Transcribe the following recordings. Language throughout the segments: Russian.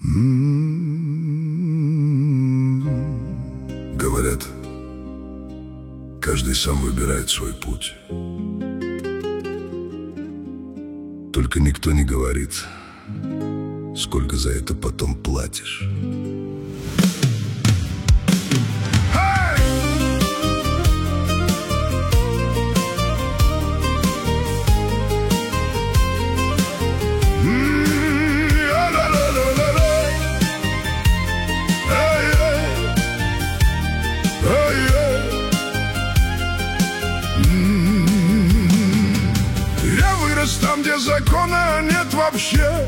Говорят, каждый сам выбирает свой путь. Только никто не говорит, сколько за это потом платишь. Там, где закона нет вообще,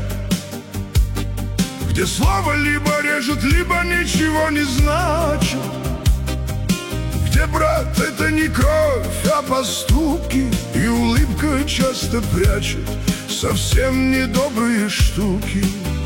где слово либо режет, либо ничего не значит, где, брат, это не кровь, а поступки, и улыбка часто прячет совсем недобрые штуки.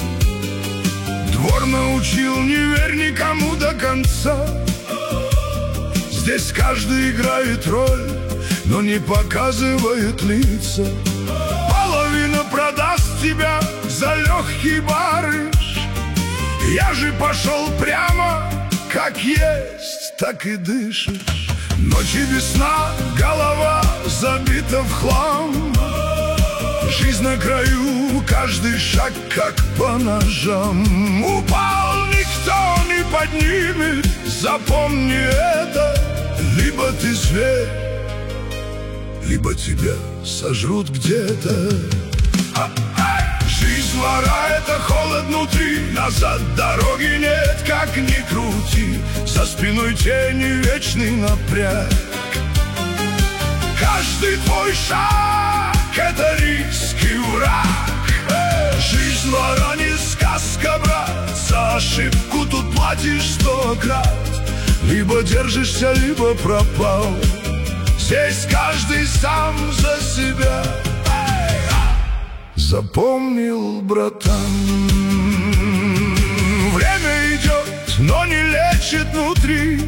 Двор научил: не верь никому до конца. Здесь каждый играет роль, но не показывает лица. Половина продаст тебя за легкий барыш. Я же пошел прямо, как есть, так и дышишь. Ночи весна, голова забита в хлам. Жизнь на краю, каждый шаг как по ножам. Упал, никто не поднимет, запомни это. Либо ты зверь, либо тебя сожрут где-то. Жизнь вора — это холод внутри, назад дороги нет, как ни крути. За спиной тени, вечный напряг. Каждый твой шаг — это риск и враг. Жизнь вора не сказка, брат, за ошибку тут платишь 100 крат. Либо держишься, либо пропал. Здесь каждый сам за себя. Запомнил, братан, время идет, но не лечит внутри.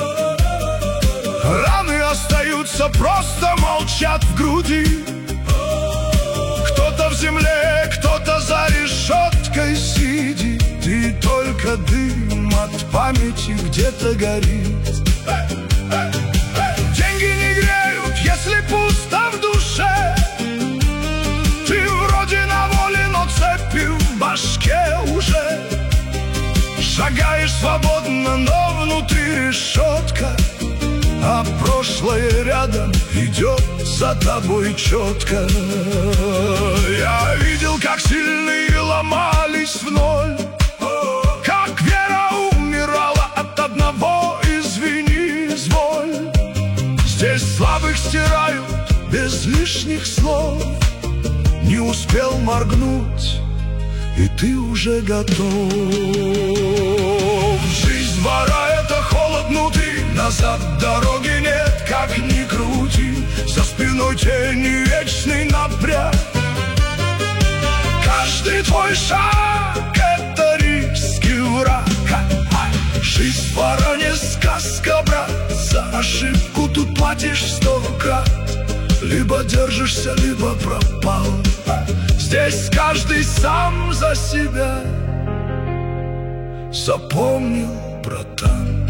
Раны остаются, просто молчат в груди. Кто-то в земле, кто-то за решеткой сидит, и только дым от памяти где-то горит. Деньги не греют, если пусто в душе. Ты вроде на воле, но цепи в башке уже. Шагаешь свободно, но внутри решетка, а прошлое рядом идет за тобой четко. Я видел, как сильные ломались в ноль, как вера умирала от одного «извини, изволь». Здесь слабых стирают без лишних слов. Не успел моргнуть, и ты уже готов. Жизнь вора — это холод внутри, назад дороги нет, как ни крути. За спиной тени, вечный напряг. Каждый твой шаг — это риск и враг. Жизнь вора не сказка, брат, за ошибку тут платишь 100 крат. Либо держишься, либо пропал. Здесь каждый сам за себя. Запомнил, братан.